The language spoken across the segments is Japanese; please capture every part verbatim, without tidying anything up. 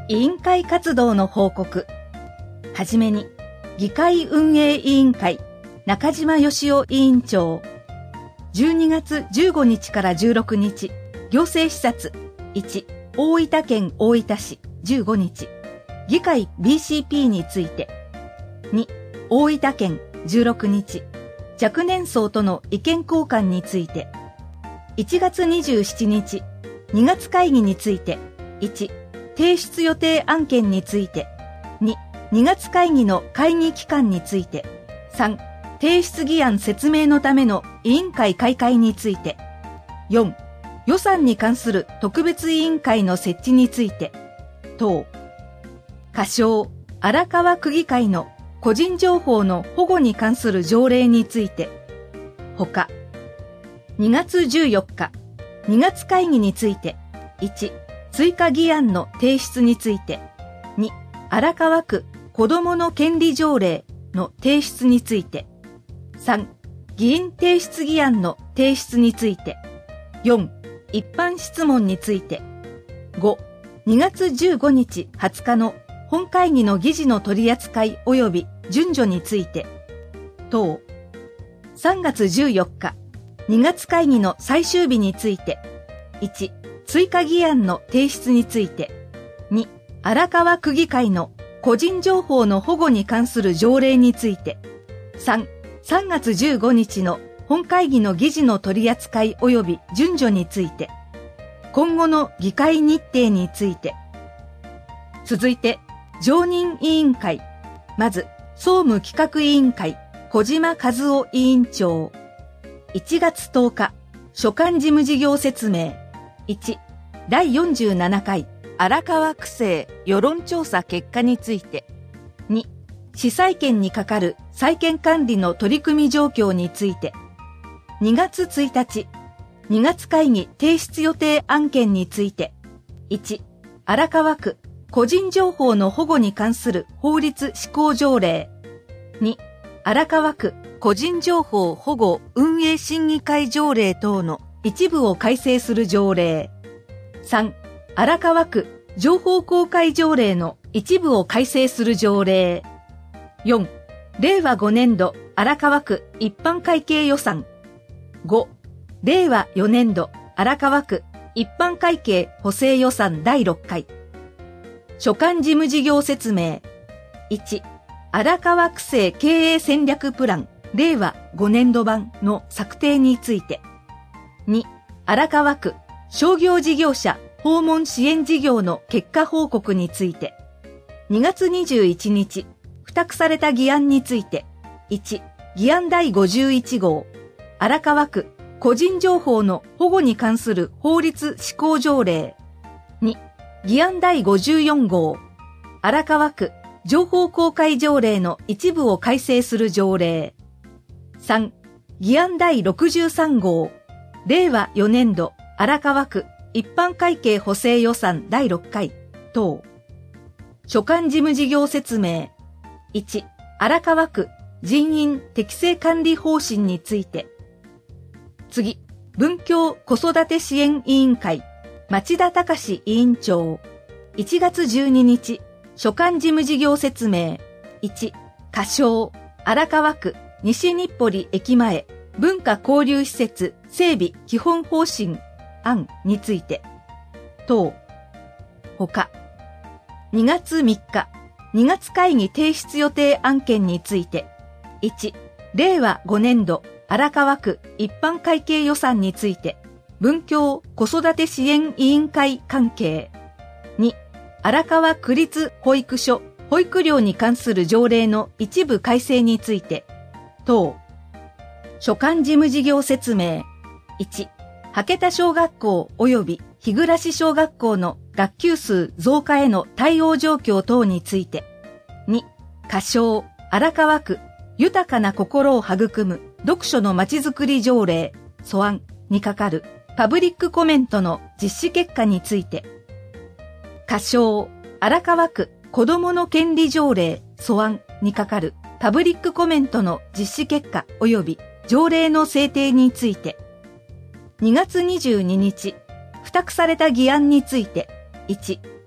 委員会活動の報告。はじめに、議会運営委員会、中島義夫委員長。じゅうにがつじゅうごにちからじゅうろくにち、行政視察。いち、大分県大分市じゅうごにち、議会 ビーシーピー について。に、大分県じゅうろくにち、若年層との意見交換について。いちがつにじゅうしちにち、にがつ会議について。いち、提出予定案件について。に、にがつ会議の会議期間について。さん、提出議案説明のための委員会開会について。よん、予算に関する特別委員会の設置について。等。仮称、荒川区議会の個人情報の保護に関する条例について。ほか。にがつじゅうよっか、にがつ会議について。いち、追加議案の提出について。に、荒川区子どもの権利条例の提出について。さん、議員提出議案の提出について。よん、一般質問について。ご、にがつじゅうごにちはつかの本会議の議事の取り扱い及び順序について。等。さんがつじゅうよっか、にがつ会議の最終日について。いち、追加議案の提出について。に、荒川区議会の個人情報の保護に関する条例について。さん、さんがつじゅうごにちの本会議の議事の取り扱い及び順序について。今後の議会日程について。続いて、常任委員会。まず、総務企画委員会、小島和夫委員長。いちがつとおか、所管事務事業説明。いち、だいよんじゅうななかい、荒川区政世論調査結果について。に、市債権に係る債権管理の取り組み状況について。にがつついたち、にがつ会議提出予定案件について。いち、荒川区個人情報の保護に関する法律施行条例。に、荒川区個人情報保護運営審議会条例等の一部を改正する条例。さん、荒川区情報公開条例の一部を改正する条例。よん、れいわごねんど荒川区一般会計予算。ご、れいわよねんど荒川区一般会計補正予算だいろっかい。所管事務事業説明。いち、荒川区政経営戦略プランれいわごねんど版の策定について。に、荒川区商業事業者訪問支援事業の結果報告について。にがつにじゅういちにち、付託された議案について。いち、議案だいごじゅういちごう、荒川区個人情報の保護に関する法律施行条例。に、議案だいごじゅうよんごう、荒川区情報公開条例の一部を改正する条例。さん、議案だいろくじゅうさんごう、れいわよねんど荒川区一般会計補正予算だいろっかい等。所管事務事業説明。いち、荒川区人員適正管理方針について。次、文教子育て支援委員会、町田隆委員長。いちがつじゅうににち、所管事務事業説明。いち、仮称、荒川区西日暮里駅前文化交流施設整備基本方針案について。等。ほか。にがつみっか、にがつ会議提出予定案件について。いち、れいわごねんど荒川区一般会計予算について。文教子育て支援委員会関係。に、荒川区立保育所保育料に関する条例の一部改正について。等。所管事務事業説明。いち、羽田小学校及び日暮小学校の学級数増加への対応状況等について。に、仮称、荒川区豊かな心を育む読書のまちづくり条例素案にかかるパブリックコメントの実施結果について。仮称、荒川区子どもの権利条例素案にかかるパブリックコメントの実施結果及び条例の制定について。にがつにじゅうににち、付託された議案について。いち、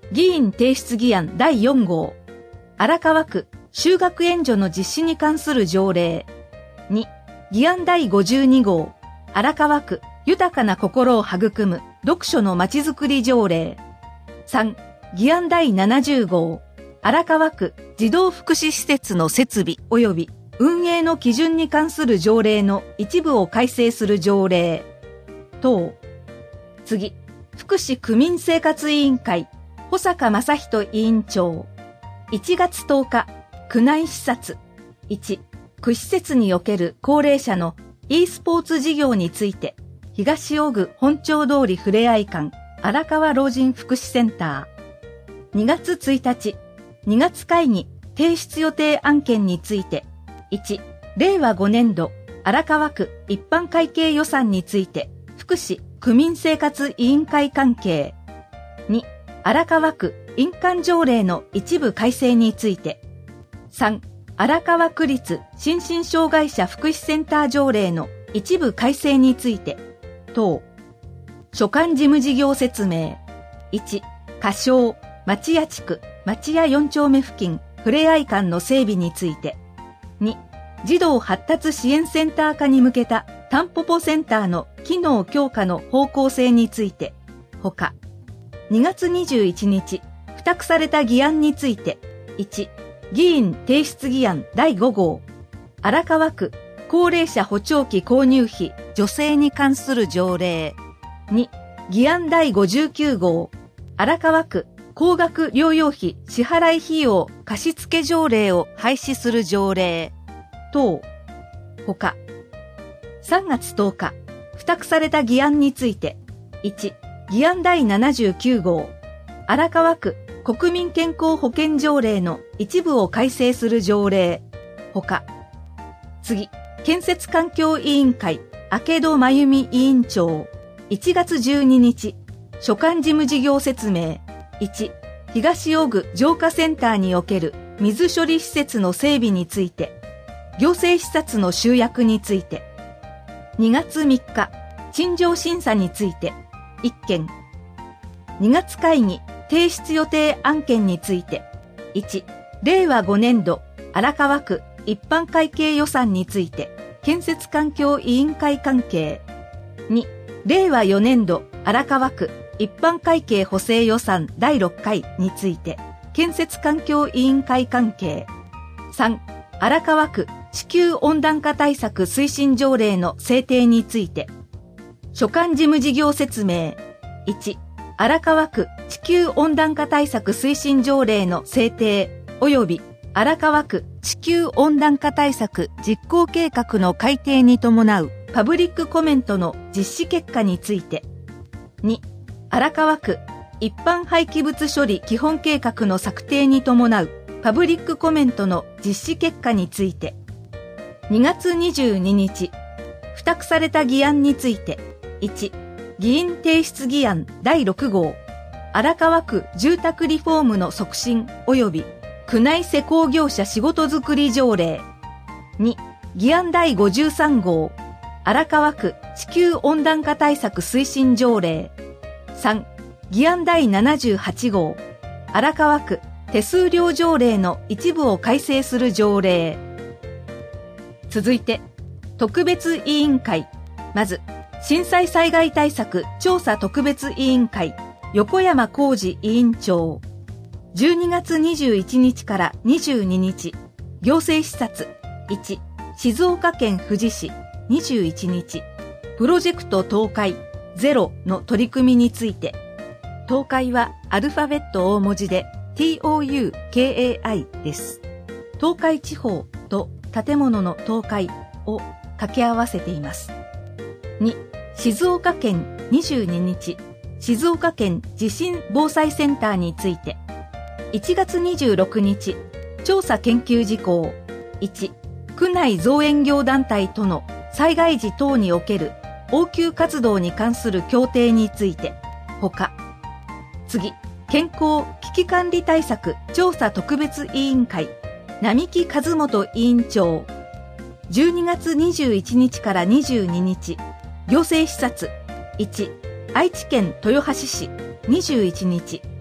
議員提出議案だいよん号、荒川区就学援助の実施に関する条例。に、議案だいごじゅうに号、荒川区豊かな心を育む読書のまちづくり条例。さん、議案だいななじゅう号、荒川区児童福祉施設の設備及び運営の基準に関する条例の一部を改正する条例。等。次、福祉区民生活委員会、保坂正人委員長。いちがつとおか、区内視察。いち、区施設における高齢者の e スポーツ事業について、東尾久本町通りふれあい館、荒川老人福祉センター。にがつついたち、にがつ会議提出予定案件について、いち、れいわごねんど荒川区一般会計予算について、福祉区民生活委員会関係。に、荒川区印鑑条例の一部改正について。さん、荒川区立心身障害者福祉センター条例の一部改正について。等。所管事務事業説明。いち、仮称、町屋地区、町屋よん丁目付近、ふれあい館の整備について。に、児童発達支援センター化に向けたタンポポセンターの機能強化の方向性について。ほか。にがつにじゅういちにち、付託された議案について。いち、議員提出議案だいご号。荒川区高齢者補聴器購入費助成に関する条例。に、議案だいごじゅうきゅう号。荒川区高額療養費支払い費用貸付条例を廃止する条例。等。ほか。さんがつとおか、付託された議案について。いち、議案だいななじゅうきゅう号。荒川区国民健康保険条例の一部を改正する条例。ほか。次、建設環境委員会、明戸真由美委員長。いちがつじゅうににち、所管事務事業説明。いち、東尾久浄化センターにおける水処理施設の整備について。行政視察の集約について。にがつみっか、陳情審査について。いっけん。にがつ会議、提出予定案件について。いち、れいわごねんど荒川区一般会計予算について、建設環境委員会関係。に、れいわよねんど荒川区一般会計補正予算だいろっかいについて、建設環境委員会関係。さん、荒川区地球温暖化対策推進条例の制定について。所管事務事業説明。いち、荒川区地球温暖化対策推進条例の制定及び荒川区地球温暖化対策実行計画の改定に伴うパブリックコメントの実施結果について。に、荒川区一般廃棄物処理基本計画の策定に伴うパブリックコメントの実施結果について。にがつにじゅうににち、付託された議案について。いち、議員提出議案だいろく号。荒川区住宅リフォームの促進及び区内施工業者仕事づくり条例。に、議案だいごじゅうさん号。荒川区地球温暖化対策推進条例。さん、議案だいななじゅうはち号。荒川区手数料条例の一部を改正する条例。続いて、特別委員会。まず、震災災害対策調査特別委員会、横山浩二委員長。じゅうにがつにじゅういちにちからにじゅうににち、行政視察。いち、静岡県富士市。にじゅういちにち、プロジェクト東海ゼロの取り組みについて。東海はアルファベット大文字で トゥカイ です。東海地方と建物の東海を掛け合わせています。に、静岡県にじゅうににち、静岡県地震防災センターについて。いちがつにじゅうろくにち、調査研究事項。いち、区内造園業団体との災害時等における応急活動に関する協定について。ほか。次、健康危機管理対策調査特別委員会、並木和本委員長。じゅうにがつにじゅういちにちからにじゅうににち、行政視察。いち、愛知県豊橋市。にじゅういちにち、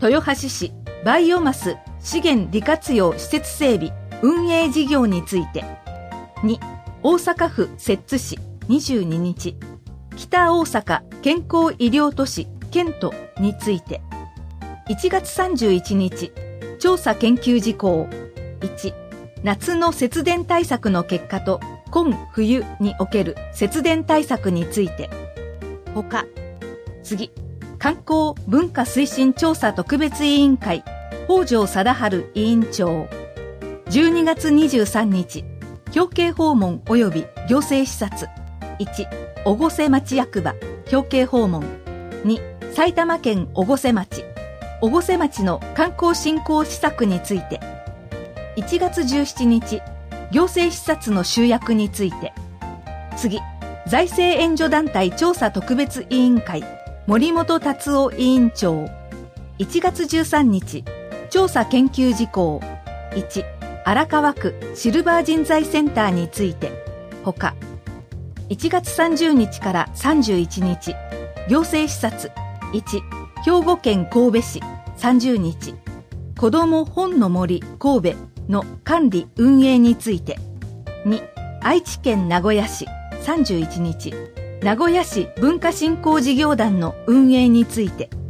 豊橋市バイオマス資源利活用施設整備運営事業について。に、大阪府摂津市にじゅうににち、北大阪健康医療都市ケントについて。いちがつさんじゅういちにち、調査研究事項。いち、夏の節電対策の結果と今冬における節電対策について。ほか。次、観光文化推進調査特別委員会北条貞治委員長。じゅうにがつにじゅうさんにち、表敬訪問及び行政視察。いち、越生町役場表敬訪問。に、埼玉県越生町越生町の観光振興施策について。いちがつじゅうしちにち、行政視察の集約について。次、財政援助団体調査特別委員会森本達夫委員長。いちがつじゅうさんにち、調査研究事項。いち、荒川区シルバー人材センターについて。ほか。いちがつさんじゅうにちからさんじゅういちにち、行政視察。いち、兵庫県神戸市さんじゅうにち、子ども本の森神戸の管理運営について。に、愛知県名古屋市さんじゅういちにち、名古屋市文化振興事業団の運営について。